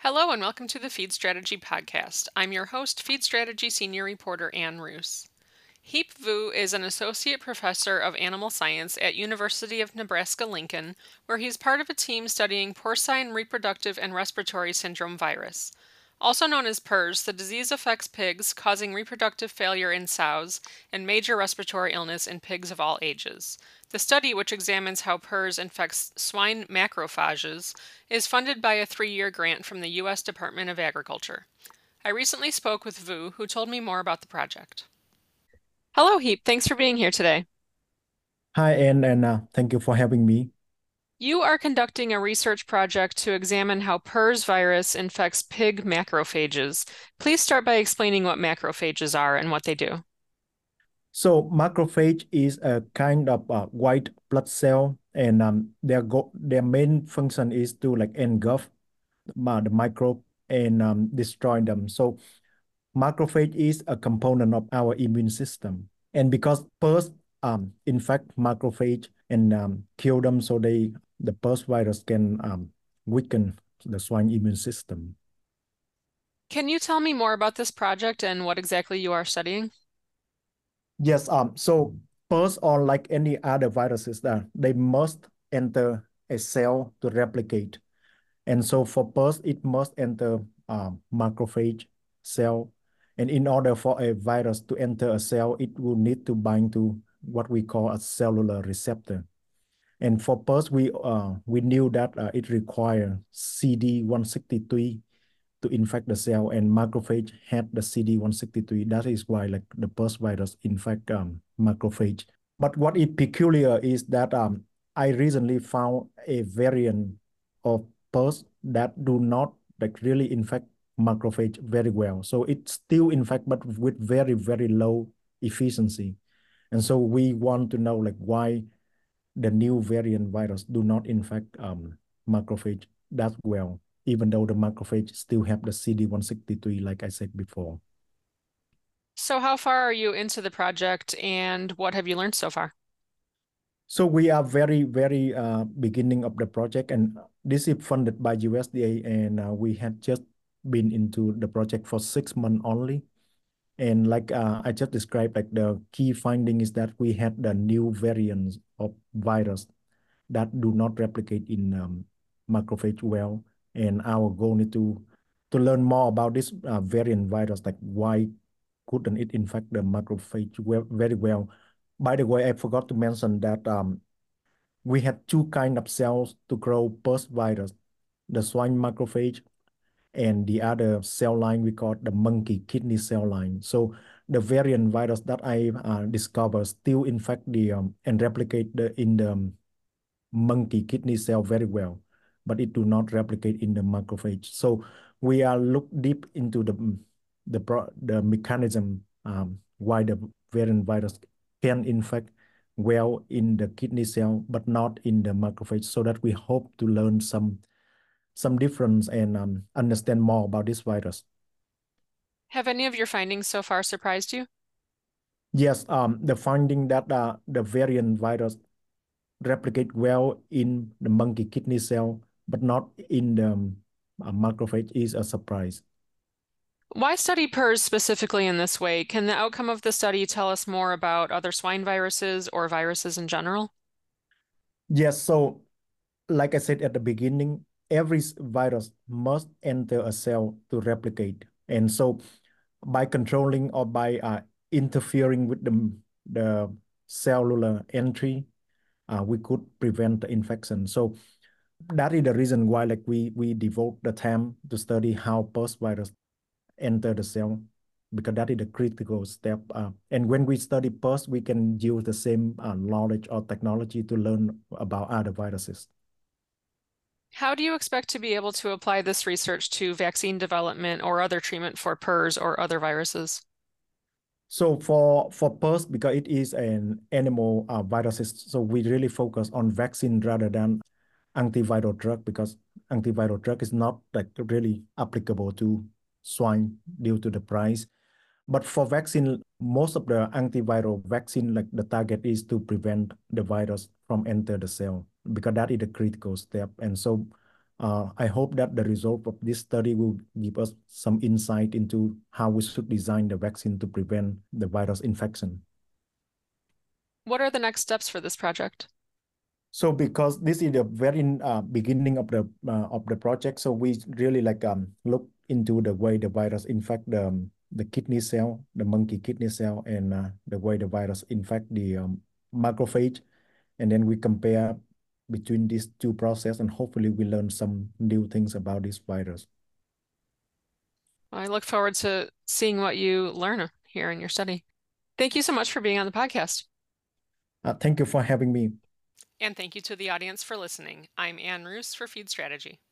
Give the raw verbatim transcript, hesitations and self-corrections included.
Hello and welcome to the Feed Strategy Podcast. I'm your host, Feed Strategy Senior Reporter Ann Roos. Heap Vu is an associate professor of animal science at University of Nebraska-Lincoln, where he's part of a team studying porcine reproductive and respiratory syndrome virus. Also known as PRRS, the disease affects pigs, causing reproductive failure in sows and major respiratory illness in pigs of all ages. The study, which examines how PRRS infects swine macrophages, is funded by a three-year grant from the U S Department of Agriculture. I recently spoke with Vu, who told me more about the project. Hello, Heap. Thanks for being here today. Hi, Anne, and uh, thank you for having me. You are conducting a research project to examine how PRRS virus infects pig macrophages. Please start by explaining what macrophages are and what they do. So, macrophage is a kind of uh, white blood cell, and um, their go their main function is to like engulf uh, the microbe and um, destroy them. So, macrophage is a component of our immune system, and because PRRS um, infect macrophage and um, kill them, so they the PRRS virus can um, weaken the swine immune system. Can you tell me more about this project and what exactly you are studying? Yes, um, so PRRS or like any other viruses that they must enter a cell to replicate. And so for PRRS, it must enter um, macrophage cell. And in order for a virus to enter a cell, it will need to bind to what we call a cellular receptor. And for PRRS, we uh, we knew that uh, it requires C D one sixty-three to infect the cell, and macrophage had the C D one sixty-three. That is why like the PRRS virus infect um, macrophage. But what is peculiar is that um, I recently found a variant of PRRS that do not like really infect macrophage very well. So it's still infect, but with very, very low efficiency. And so we want to know like why the new variant virus do not infect um, macrophage that well, even though the macrophage still have the C D one sixty-three, like I said before. So, how far are you into the project and what have you learned so far? So we are very, very uh, beginning of the project, and this is funded by U S D A, and uh, we had just been into the project for six months only. And like uh, I just described, like the key finding is that we had the new variants of virus that do not replicate in um, macrophage well. And our goal is to to learn more about this uh, variant virus, like why couldn't it infect the macrophage well, very well. By the way, I forgot to mention that um, we had two kind of cells to grow PRRS virus, the swine macrophage and the other cell line we call the monkey kidney cell line. So the variant virus that I uh, discovered still infect the um, and replicate the in the um, monkey kidney cell very well, but it do not replicate in the macrophage. So we are look deep into the the pro, the mechanism um, why the variant virus can infect well in the kidney cell, but not in the macrophage, so that we hope to learn some some difference and um, understand more about this virus. Have any of your findings so far surprised you? Yes, um, the finding that uh, the variant virus replicate well in the monkey kidney cell, but not in the um, uh, macrophage is a surprise. Why study PRRS specifically in this way? Can the outcome of the study tell us more about other swine viruses or viruses in general? Yes, so like I said at the beginning, every virus must enter a cell to replicate. And so by controlling or by uh, interfering with the, the cellular entry, uh, we could prevent the infection. So that is the reason why like we we devote the time to study how PRRS virus enter the cell, because that is the critical step. Uh, and when we study PRRS, we can use the same uh, knowledge or technology to learn about other viruses. How do you expect to be able to apply this research to vaccine development or other treatment for PRRS or other viruses? So for for PRRS, because it is an animal uh, viruses, so we really focus on vaccine rather than antiviral drug, because antiviral drug is not like really applicable to swine due to the price. But for vaccine, most of the antiviral vaccine, like the target is to prevent the virus from enter the cell, because that is the critical step. And so Uh, I hope that the result of this study will give us some insight into how we should design the vaccine to prevent the virus infection. What are the next steps for this project? So because this is the very uh, beginning of the uh, of the project, so we really like um, look into the way the virus infect the um, the kidney cell, the monkey kidney cell, and uh, the way the virus infect the um, macrophage, and then we compare between these two processes, and hopefully we learn some new things about this virus. I look forward to seeing what you learn here in your study. Thank you so much for being on the podcast. Uh, thank you for having me. And thank you to the audience for listening. I'm Ann Roos for Feed Strategy.